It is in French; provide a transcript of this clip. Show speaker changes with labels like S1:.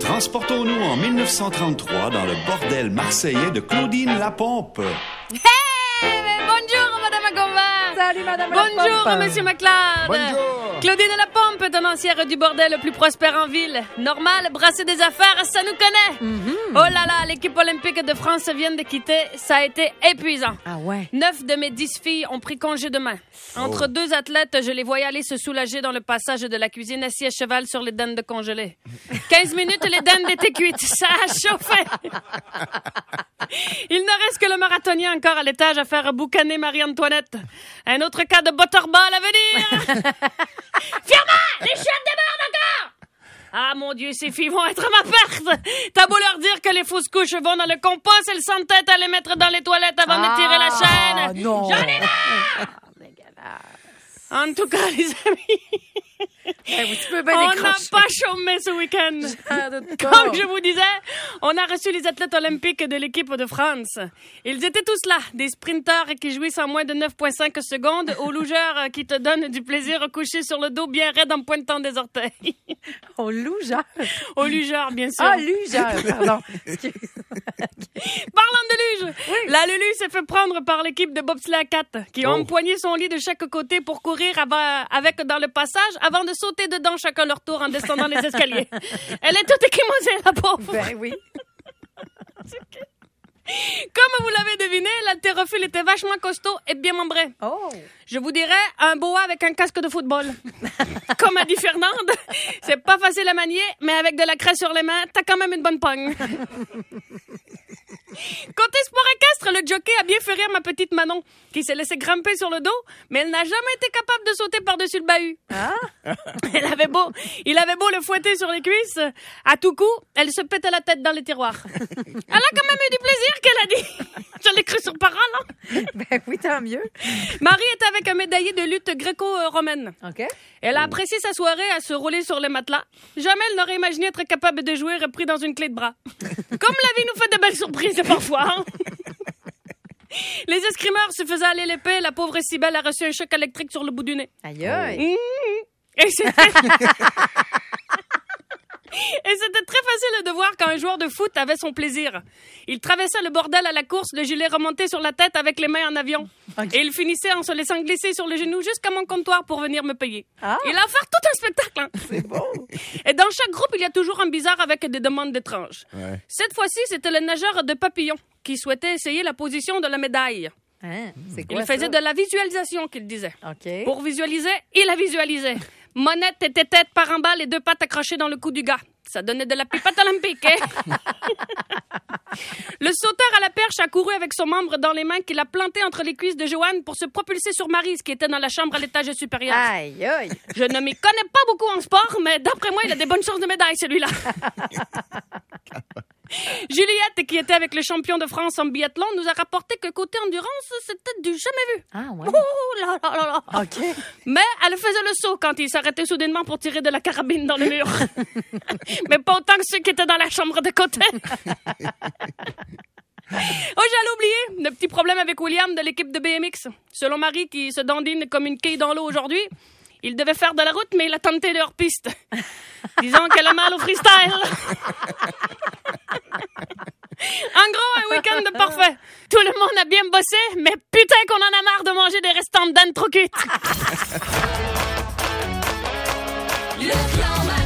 S1: Transportons-nous en 1933 dans le bordel marseillais de Claudine Lapompe.
S2: Hey, bonjour, Madame Agomba.
S3: Salut, Madame
S2: Bonjour,
S3: Lapompe.
S2: Monsieur McLeod.
S4: Bonjour.
S2: Claudine Lapompe est tenancière du bordel le plus prospère en ville. Normal, brasser des affaires, ça nous connaît. Oh là là, l'équipe olympique de France vient de quitter. Ça a été épuisant.
S3: Ah ouais.
S2: 9 de mes 10 filles ont pris congé demain. Entre deux athlètes, je les voyais aller se soulager dans le passage de la cuisine assis à cheval sur les dindes congelées. 15 minutes, les dindes étaient cuites. Ça a chauffé. Il ne reste que le marathonien encore à l'étage à faire boucaner Marie-Antoinette. Un autre cas de butterball à venir. Firmin, les chefs débordent encore. Ah mon Dieu, ces filles vont être à ma perte. T'as beau leur dire que les fausses couches vont dans le compost, elles s'entêtent à les mettre dans les toilettes avant de tirer la chaîne.
S3: Non.
S2: J'en ai marre. En tout cas, les amis,
S3: Tu peux bien
S2: on n'a
S3: décrocher.
S2: pas chômé ce week-end. Comme je vous disais, on a reçu les athlètes olympiques de l'équipe de France. Ils étaient tous là, des sprinteurs qui jouissent en moins de 9,5 secondes, aux lougeurs qui te donnent du plaisir couchés sur le dos bien raide en pointant des orteils.
S3: Au lougeur.
S2: Aux lugeurs, bien sûr.
S3: Ah, lugeur, pardon.
S2: Parlant de luge, la Lulu s'est fait prendre par l'équipe de bobsleigh à 4 qui ont empoigné son lit de chaque côté pour courir avec dans le passage avant de sauter dedans chacun leur tour en descendant les escaliers. Elle est toute équimosée, la pauvre.
S3: Ben oui.
S2: Comme vous l'avez deviné, l'haltérophile était vachement costaud et bien membré.
S3: Oh.
S2: Je vous dirais un boa avec un casque de football. Comme a dit Fernande, c'est pas facile à manier, mais avec de la craie sur les mains, t'as quand même une bonne pogne. Côté sport équestre, le jockey a bien fait rire ma petite Manon, qui s'est laissée grimper sur le dos, mais elle n'a jamais été capable de sauter par-dessus le bahut.
S3: Ah.
S2: Il avait beau le fouetter sur les cuisses, à tout coup, elle se pétait la tête dans les tiroirs. Elle a quand même eu du plaisir, qu'elle a dit. Je l'ai cru sur parole, hein?
S3: Ben oui, tant mieux.
S2: Marie est avec un médaillé de lutte gréco-romaine.
S3: OK.
S2: Elle a apprécié sa soirée à se rouler sur les matelas. Jamais elle n'aurait imaginé être capable de jouer pris dans une clé de bras. Comme la vie nous fait de belles surprises parfois. Hein? Les escrimeurs se faisaient aller l'épée. La pauvre Cybèle a reçu un choc électrique sur le bout du nez.
S3: Aïe, aïe.
S2: Et c'était... Et c'était très facile de voir quand un joueur de foot avait son plaisir. Il traversait le bordel à la course, le gilet remonté sur la tête avec les mains en avion.
S3: Okay.
S2: Et il finissait en se laissant glisser sur le genou jusqu'à mon comptoir pour venir me payer.
S3: Ah.
S2: Il a offert tout un spectacle. Hein.
S3: C'est beau.
S2: Et dans chaque groupe, il y a toujours un bizarre avec des demandes étranges.
S4: Ouais.
S2: Cette fois-ci, c'était le nageur de papillon qui souhaitait essayer la position de la médaille.
S3: Hein, c'est quoi
S2: Il faisait
S3: ça?
S2: de la visualisation, qu'il disait.
S3: OK.
S2: Pour visualiser, il a visualisé. Monette était tête par en bas, les deux pattes accrochées dans le cou du gars. Ça donnait de la pipette olympique, hein? Le sauteur à la perche a couru avec son membre dans les mains qu'il a planté entre les cuisses de Joanne pour se propulser sur Maryse qui était dans la chambre à l'étage supérieur.
S3: Aïe, aïe.
S2: Je ne m'y connais pas beaucoup en sport, mais d'après moi, il a des bonnes chances de médaille, celui-là. Juliette, qui était avec le champion de France en biathlon, nous a rapporté que côté endurance, c'était du jamais vu.
S3: Ah, ouais.
S2: Oh là là là là.
S3: OK.
S2: Mais elle faisait le saut quand il s'arrêtait soudainement pour tirer de la carabine dans le mur. Mais pas autant que ceux qui étaient dans la chambre de côté. Oh, j'allais oublier, le petit problème avec William de l'équipe de BMX. Selon Marie, qui se dandine comme une quille dans l'eau aujourd'hui, il devait faire de la route, mais il a tenté de hors-piste. Disons qu'elle a mal au freestyle. En gros, un week-end parfait. Tout le monde a bien bossé, mais putain qu'on en a marre de manger des restants de dents trop cuites.
S5: Le clan